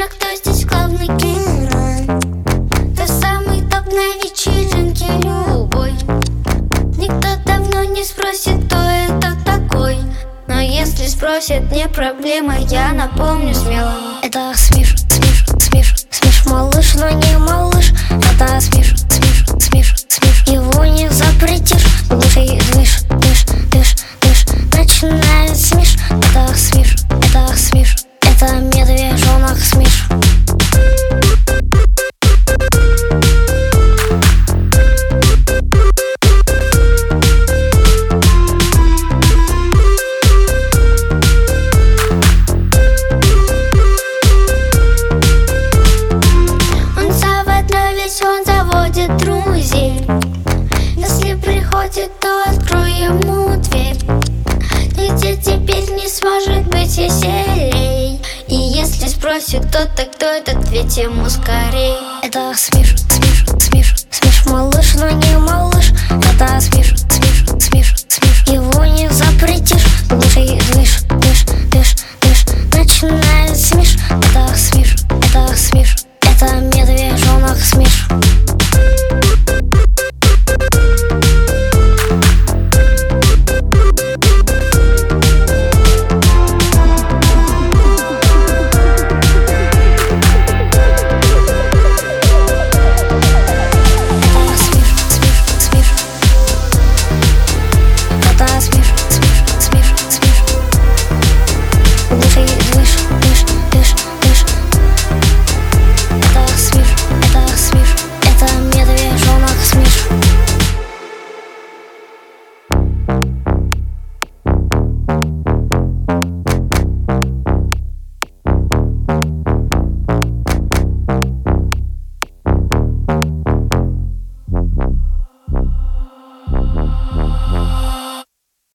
же, кто здесь главный герой? Ты самый топ на вечеринке любой. Никто давно не спросит, кто это такой. Но если спросит, не проблема, я напомню смело. Это Смиш, малыш, но не малыш. Это Смиш, его не запретишь. Слушай, движ, начинает Смиш. Это Смиш, это медвежонок Смиш. Он заводит друзей. Если приходит, то открой ему дверь. Нигде теперь не сможет быть веселей. И если спросит кто-то, кто это, ответь ему скорей. Это Смиш, малыш, но не малыш. Это Смиш, его не запретишь. Слушай, движ,